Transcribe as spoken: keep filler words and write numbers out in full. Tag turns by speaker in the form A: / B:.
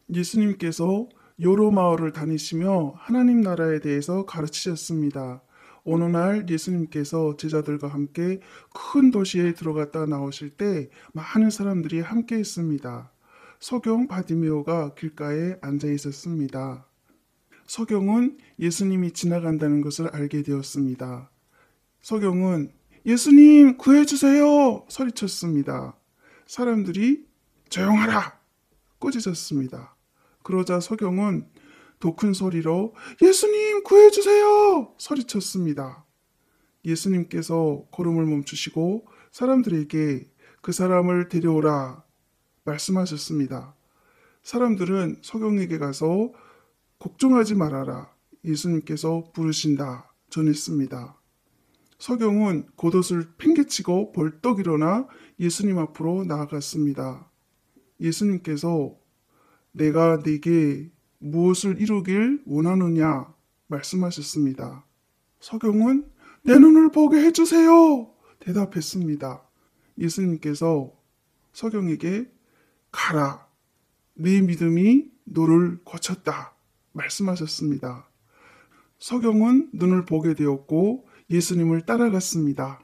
A: 예수님께서 여러 마을을 다니시며 하나님 나라에 대해서 가르치셨습니다. 어느 날 예수님께서 제자들과 함께 큰 도시에 들어갔다 나오실 때 많은 사람들이 함께 했습니다. 서경 바디메오가 길가에 앉아 있었습니다. 서경은 예수님이 지나간다는 것을 알게 되었습니다. 서경은 예수님 구해주세요 소리쳤습니다. 사람들이 조용하라 꾸짖었습니다. 그러자 서경은 더 큰 소리로 예수님 구해주세요 소리쳤습니다. 예수님께서 걸음을 멈추시고 사람들에게 그 사람을 데려오라 말씀하셨습니다. 사람들은 서경에게 가서 걱정하지 말아라 예수님께서 부르신다 전했습니다. 서경은 겉옷을 팽개치고 벌떡 일어나 예수님 앞으로 나아갔습니다. 예수님께서 내가 네게 무엇을 이루길 원하느냐 말씀하셨습니다. 서경은 내 눈을 보게 해주세요 대답했습니다. 예수님께서 서경에게 가라 네 믿음이 너를 고쳤다 말씀하셨습니다. 서경은 눈을 보게 되었고 예수님을 따라갔습니다.